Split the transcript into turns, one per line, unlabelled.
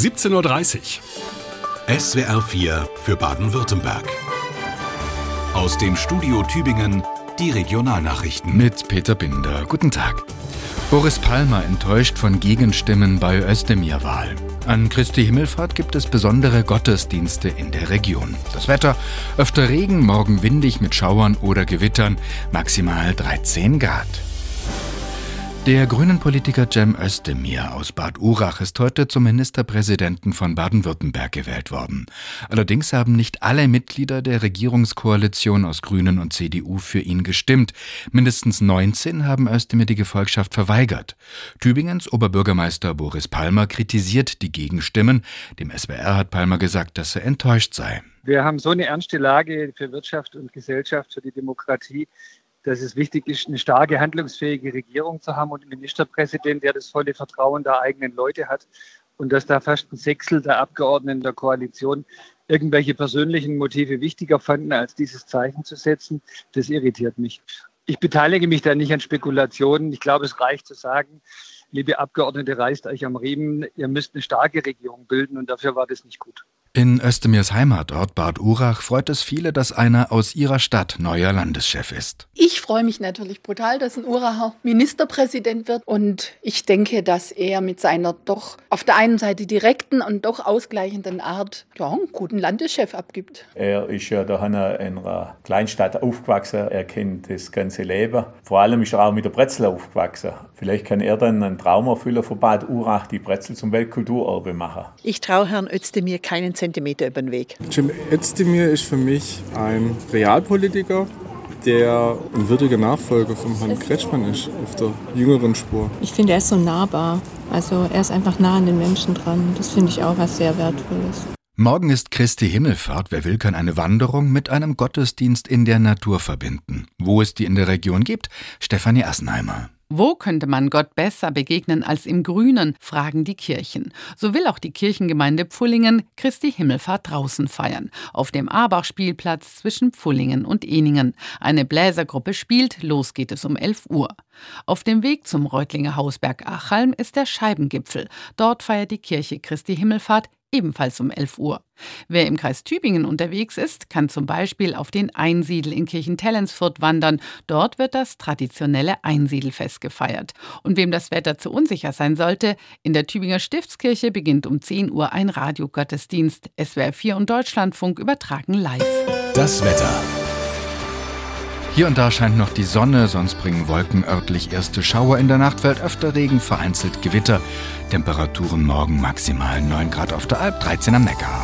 17:30 Uhr.
SWR 4 für Baden-Württemberg. Aus dem Studio Tübingen die Regionalnachrichten.
Mit Peter Binder. Guten Tag. Boris Palmer enttäuscht von Gegenstimmen bei Özdemir-Wahl. An Christi Himmelfahrt gibt es besondere Gottesdienste in der Region. Das Wetter: öfter Regen, morgen windig mit Schauern oder Gewittern, maximal 13 Grad. Der Grünen-Politiker Cem Özdemir aus Bad Urach ist heute zum Ministerpräsidenten von Baden-Württemberg gewählt worden. Allerdings haben nicht alle Mitglieder der Regierungskoalition aus Grünen und CDU für ihn gestimmt. Mindestens 19 haben Özdemir die Gefolgschaft verweigert. Tübingens Oberbürgermeister Boris Palmer kritisiert die Gegenstimmen. Dem SWR hat Palmer gesagt, dass er enttäuscht sei.
Wir haben so eine ernste Lage für Wirtschaft und Gesellschaft, für die Demokratie, dass es wichtig ist, eine starke, handlungsfähige Regierung zu haben und einen Ministerpräsident, der das volle Vertrauen der eigenen Leute hat. Und dass da fast ein Sechstel der Abgeordneten der Koalition irgendwelche persönlichen Motive wichtiger fanden, als dieses Zeichen zu setzen, das irritiert mich. Ich beteilige mich da nicht an Spekulationen. Ich glaube, es reicht zu sagen, liebe Abgeordnete, reißt euch am Riemen, ihr müsst eine starke Regierung bilden und dafür war das nicht gut.
In Özdemirs Heimatort Bad Urach freut es viele, dass einer aus ihrer Stadt neuer Landeschef ist.
Ich freue mich natürlich brutal, dass ein Uracher Ministerpräsident wird. Und ich denke, dass er mit seiner doch auf der einen Seite direkten und doch ausgleichenden Art einen guten Landeschef abgibt.
Er ist ja da in einer Kleinstadt aufgewachsen. Er kennt das ganze Leben. Vor allem ist er auch mit der Brezel aufgewachsen. Vielleicht kann er dann einen Traum erfüllen von Bad Urach, die Brezel zum Weltkulturerbe machen.
Ich traue Herrn Özdemir keinen Zentimeter über den Weg.
Cem Özdemir ist für mich ein Realpolitiker, der ein würdiger Nachfolger von Herrn Kretschmann ist, auf der jüngeren Spur.
Ich finde, er ist so nahbar. Also er ist einfach nah an den Menschen dran. Das finde ich auch was sehr Wertvolles.
Morgen ist Christi Himmelfahrt. Wer will, kann eine Wanderung mit einem Gottesdienst in der Natur verbinden. Wo es die in der Region gibt, Stefanie Assenheimer.
Wo könnte man Gott besser begegnen als im Grünen, fragen die Kirchen. So will auch die Kirchengemeinde Pfullingen Christi Himmelfahrt draußen feiern. Auf dem Abach-Spielplatz zwischen Pfullingen und Ehningen. Eine Bläsergruppe spielt, los geht es um 11 Uhr. Auf dem Weg zum Reutlinger Hausberg Achalm ist der Scheibengipfel. Dort feiert die Kirche Christi Himmelfahrt ebenfalls um 11 Uhr. Wer im Kreis Tübingen unterwegs ist, kann zum Beispiel auf den Einsiedel in Kirchentellensfurt wandern. Dort wird das traditionelle Einsiedelfest gefeiert. Und wem das Wetter zu unsicher sein sollte, in der Tübinger Stiftskirche beginnt um 10 Uhr ein Radiogottesdienst. SWR 4 und Deutschlandfunk übertragen live.
Das Wetter.
Hier und da scheint noch die Sonne, sonst bringen Wolken örtlich erste Schauer. In der Nacht fällt öfter Regen, vereinzelt Gewitter. Temperaturen morgen maximal 9 Grad auf der Alp, 13 am Neckar.